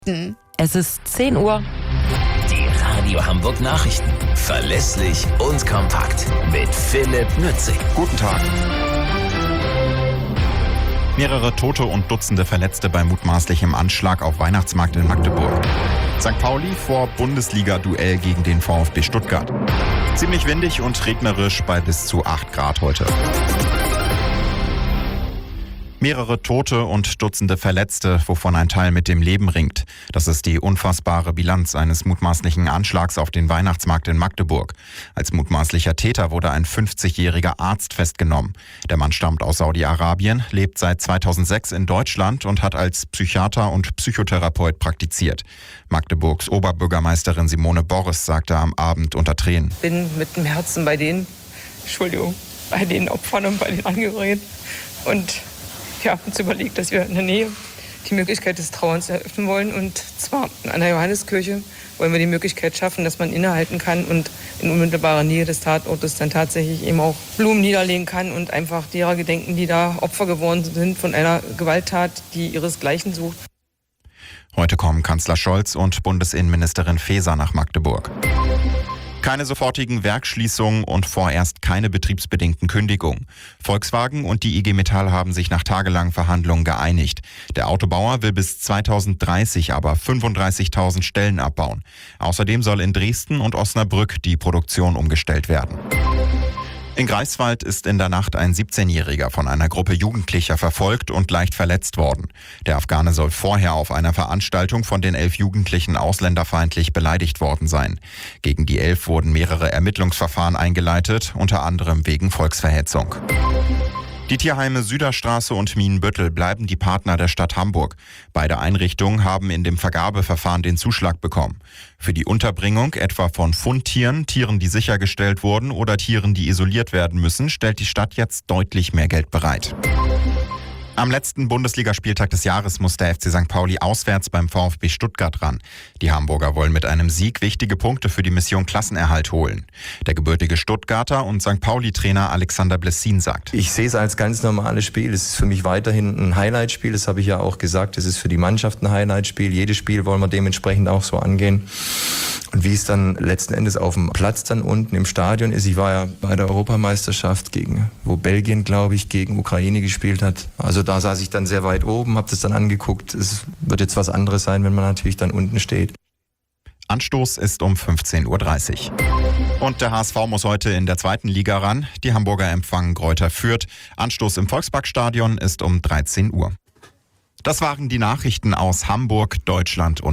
Es ist 10 Uhr. Die Radio Hamburg Nachrichten. Verlässlich und kompakt. Mit Philipp Nützig. Guten Tag. Mehrere Tote und Dutzende Verletzte bei mutmaßlichem Anschlag auf Weihnachtsmarkt in Magdeburg. St. Pauli vor Bundesliga-Duell gegen den VfB Stuttgart. Ziemlich windig und regnerisch bei bis zu 8 Grad heute. Mehrere Tote und Dutzende Verletzte, wovon ein Teil mit dem Leben ringt. Das ist die unfassbare Bilanz eines mutmaßlichen Anschlags auf den Weihnachtsmarkt in Magdeburg. Als mutmaßlicher Täter wurde ein 50-jähriger Arzt festgenommen. Der Mann stammt aus Saudi-Arabien, lebt seit 2006 in Deutschland und hat als Psychiater und Psychotherapeut praktiziert. Magdeburgs Oberbürgermeisterin Simone Borres sagte am Abend unter Tränen: Bin mit dem Herzen bei den Opfern und bei den Angehörigen. Und wir haben uns überlegt, dass wir in der Nähe die Möglichkeit des Trauerns eröffnen wollen. Und zwar an der Johanneskirche wollen wir die Möglichkeit schaffen, dass man innehalten kann und in unmittelbarer Nähe des Tatortes dann tatsächlich eben auch Blumen niederlegen kann und einfach derer gedenken, die da Opfer geworden sind von einer Gewalttat, die ihresgleichen sucht. Heute kommen Kanzler Scholz und Bundesinnenministerin Faeser nach Magdeburg. Keine sofortigen Werksschließungen und vorerst keine betriebsbedingten Kündigungen. Volkswagen und die IG Metall haben sich nach tagelangen Verhandlungen geeinigt. Der Autobauer will bis 2030 aber 35.000 Stellen abbauen. Außerdem soll in Dresden und Osnabrück die Produktion umgestellt werden. In Greifswald ist in der Nacht ein 17-Jähriger von einer Gruppe Jugendlicher verfolgt und leicht verletzt worden. Der Afghane soll vorher auf einer Veranstaltung von den 11 Jugendlichen ausländerfeindlich beleidigt worden sein. Gegen die 11 wurden mehrere Ermittlungsverfahren eingeleitet, unter anderem wegen Volksverhetzung. Die Tierheime Süderstraße und Mienbüttel bleiben die Partner der Stadt Hamburg. Beide Einrichtungen haben in dem Vergabeverfahren den Zuschlag bekommen. Für die Unterbringung etwa von Fundtieren, Tieren, die sichergestellt wurden oder Tieren, die isoliert werden müssen, stellt die Stadt jetzt deutlich mehr Geld bereit. Am letzten Bundesligaspieltag des Jahres muss der FC St. Pauli auswärts beim VfB Stuttgart ran. Die Hamburger wollen mit einem Sieg wichtige Punkte für die Mission Klassenerhalt holen. Der gebürtige Stuttgarter und St. Pauli-Trainer Alexander Blessin sagt: Ich sehe es als ganz normales Spiel. Es ist für mich weiterhin ein Highlightspiel. Das habe ich ja auch gesagt. Es ist für die Mannschaft ein Highlightspiel. Jedes Spiel wollen wir dementsprechend auch so angehen. Und wie es dann letzten Endes auf dem Platz dann unten im Stadion ist, ich war ja bei der Europameisterschaft wo Belgien, glaube ich, gegen Ukraine gespielt hat. Also da saß ich dann sehr weit oben, habe das dann angeguckt. Es wird jetzt was anderes sein, wenn man natürlich dann unten steht. Anstoß ist um 15.30 Uhr. Und der HSV muss heute in der 2. Liga ran. Die Hamburger empfangen Greuther Fürth. Anstoß im Volksparkstadion ist um 13 Uhr. Das waren die Nachrichten aus Hamburg, Deutschland und